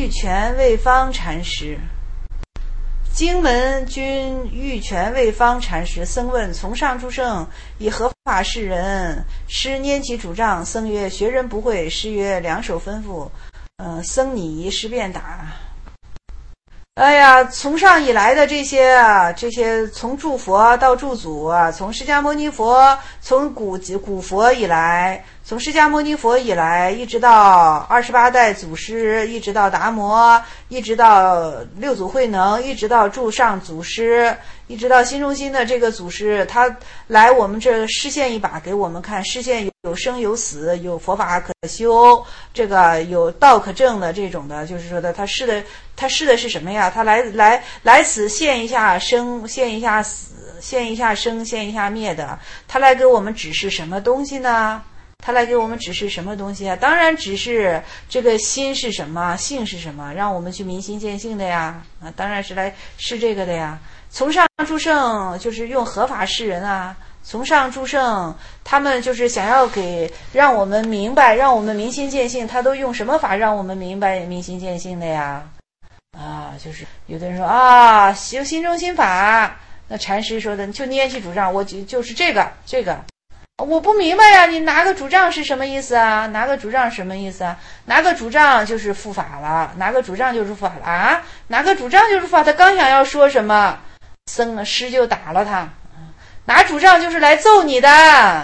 玉泉卫方禅师。荆门君玉泉卫方禅师僧问：从上诸圣以合法示人，师拈其主杖。僧曰：学人不会。师曰：两手吩咐。僧拟仪，师便答。哎呀，从上以来的这些从诸佛到诸祖啊，从释迦牟尼佛，从古佛以来，从释迦牟尼佛以来，一直到28代祖师，一直到达摩，一直到六祖慧能，一直到诸上祖师，一直到心中心的这个祖师，他来我们这示现一把给我们看，示现有生有死，有佛法可修，这个有道可证的这种的，就是说的他示的是什么呀？他来此现一下生，现一下死，现一下生，现一下灭的。他来给我们指示什么东西呢？他来给我们指示什么东西啊？当然指示这个心是什么，性是什么，让我们去明心见性的呀。当然是来示这个的呀。从上诸圣就是用合法示人啊。从上诸圣他们就是想要让我们明白，让我们明心见性，他都用什么法让我们明白明心见性的呀？就是有的人说啊，修心中心法，那禅师说的就拈其主杖，我就是这个，我不明白呀，你拿个主杖是什么意思啊？拿个主杖什么意思啊？拿个主杖就是护法了，拿个主杖就是护法了啊！拿个主杖就是护法，他刚想要说什么，师就打了他，拿主杖就是来揍你的。